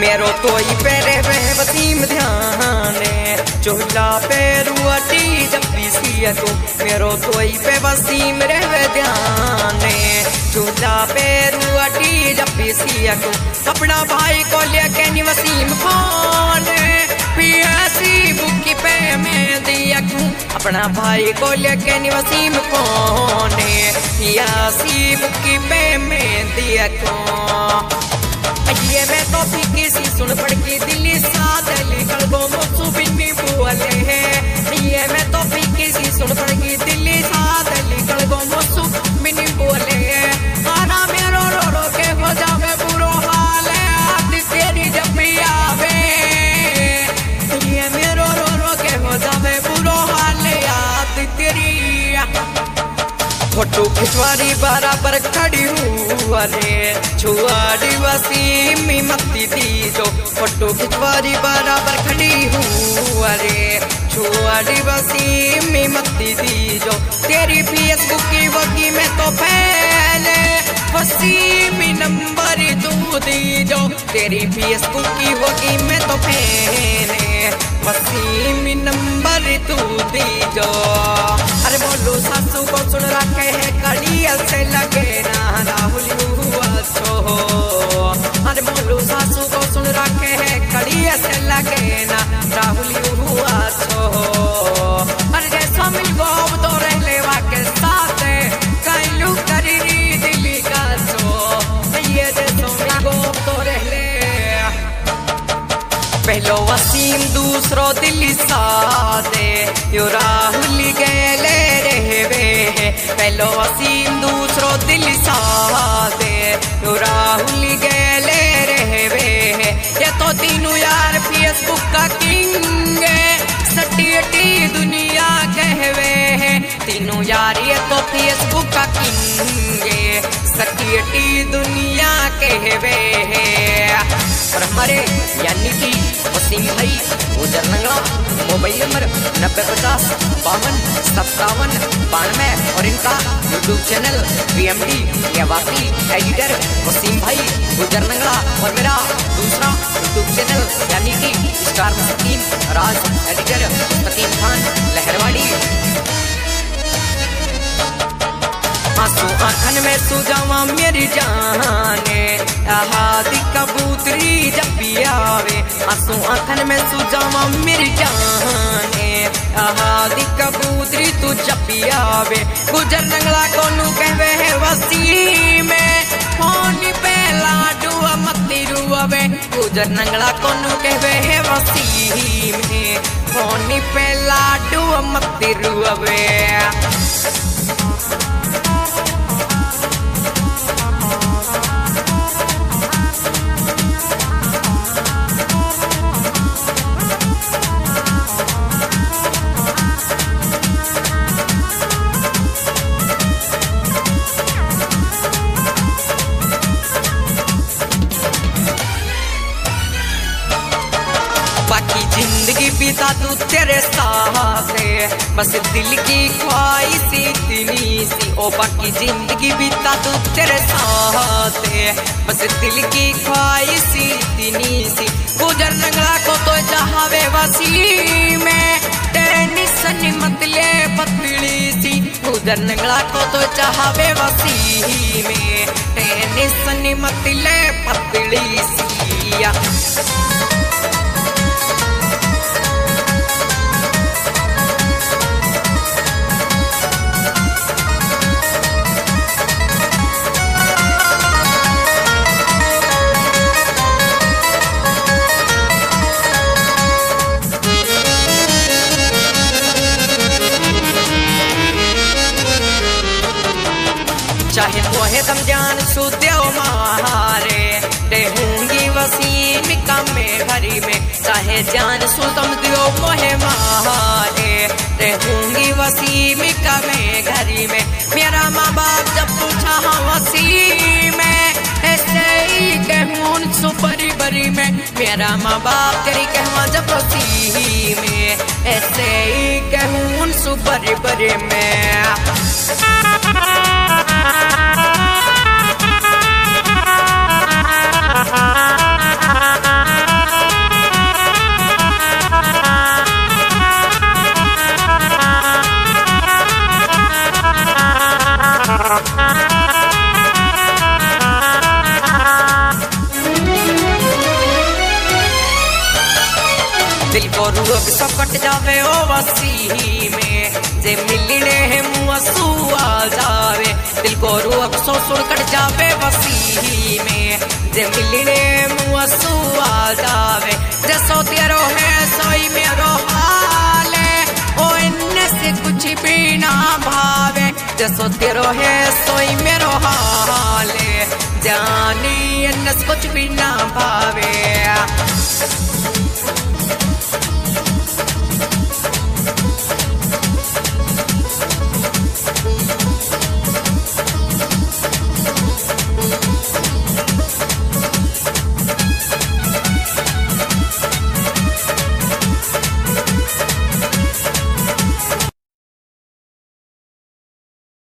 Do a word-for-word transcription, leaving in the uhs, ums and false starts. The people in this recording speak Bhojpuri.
मेरो तो ही पेरे वह वसीम ध्याने चोला पेरू अटी जब पीसिया तो मेरो तो ही पे वसीम रह ध्याने चोला पेरू अटी जब पीसिया तो अपना भाई को लेके नी वसीम फोन पियासी बुकी पे मैं दिया क्यों अपना भाई को लेके नी वसीम फोन पियासी बुकी पे मैं दिया क्यों ये मैं तो फीकी सी सुन पड़ की दिल्ली साथ लेकर गो मुझू बिन्नी बोले है ये मैं तो फीकी सी सुन पड़ की दिल्ली साथ लेकर गो मुझू बिन्नी बोले है आना मेरो रो रो के हो जावे बुरो हाल है आज तेरी जब भी आवे ये मेरो रो रो के हो जावे बुरो हाल है आज तेरी फोटो खिंचवारी बराबर खड़ी हूँ अरे छुआड़ी वसीम मत्ती दी जो फोटो खिंचवारी बराबर खड़ी हूँ अरे छुआड़ी वसीम मत्ती दी जो तेरी फेसबुक की वगी में तो पहले वसीम नंबर तू दी जो तेरी फेसबुक की वगी में तो पहले वसीम नंबर तू दी जो अरे बोलो सासू को सुन रखे है कड़िया से लगे ना राहुल हुआ छो अरे बोलो सासू को सुन रखे है कड़िया से लगे ना राहुल हुआ छो अरे जैसा मिल गो तो रह लेवा के साथ कैलू करी दिल्ली का छो ये जैसा मिल गो तो रह ले पहलो वसीम दूसरो दिल्ली सादे यो राहुल गेले रहवे पहलो वसीम दूसरो दिल्ली सादे यो राहुल गेले रहवे ये तो तीनों यार फेसबुक का किंग सटियटी दुनिया कहवे है तीनों यार ये तो फेसबुक का किंग सटियटी दुनिया कहवे है और हमारे यानी कि वसीम भाई गुजर नंगला मोबाइल नंबर नब्बे पचास बावन सत्तावन बानवे और इनका YouTube channel B M D निवासी एडिटर वसीम भाई गुजर नंगला और मेरा दूसरा यूट्यूब चैनल यानी कि स्टार मुस्तकीम राज एडिटर मुस्तकीम खान लहरवाड़ी आंसू आंखन में सुजावा मेरी जाने आहादी कबूतरी जब भी आवे आंसू आंखन में सुजावा मेरी जाने आहादी कबूतरी तू जब भी आवे गुजर नंगला को नू कहवे है वसीम फोन पे लाडू मत्ती रुआवे गुजर नंगला को नू कहवे है वसीम फोन पे लाडू मत्ती रुआवे जिंदगी बिता तू तेरे साथ बस दिल की ख्वाहिश इतनी सी ओ बाकी जिंदगी बिता तू तेरे साथ बस दिल की ख्वाहिश इतनी सी गुजर नंगला को तो चाहवे वसीम टेंशन मत ले पतली सी गुजर नंगला को तो चाहवे वसीम टेंशन मत ले पतली सी चाहे मोहे दम जान सुदेव मारे रहूंगी वसीम का में घरी में चाहे जान सुदम दियो मोहे मारे रहूंगी वसीम का में घरी में मेरा माँ बाप जब पूछा हाँ वसीम ऐसे ही कहूँ सुपरी बरी में मेरा माँ बाप तेरी कहवा जब वसीम ऐसे ही कहूँ सुपरी बरी में Ha ha ha ha ha. कट जावे ओ वसी में जे मिलने है मुआसू आ जावे दिल को रूह सो सुर कट जावे वसी में जे मिलने मुआसू आ जावे जैसो तेरो है सोई मेरो हाल ओ इनने से कुछ भी ना भावे जैसो तेरो है सोई मेरो हाल जानी इनने से कुछ भी ना भावे।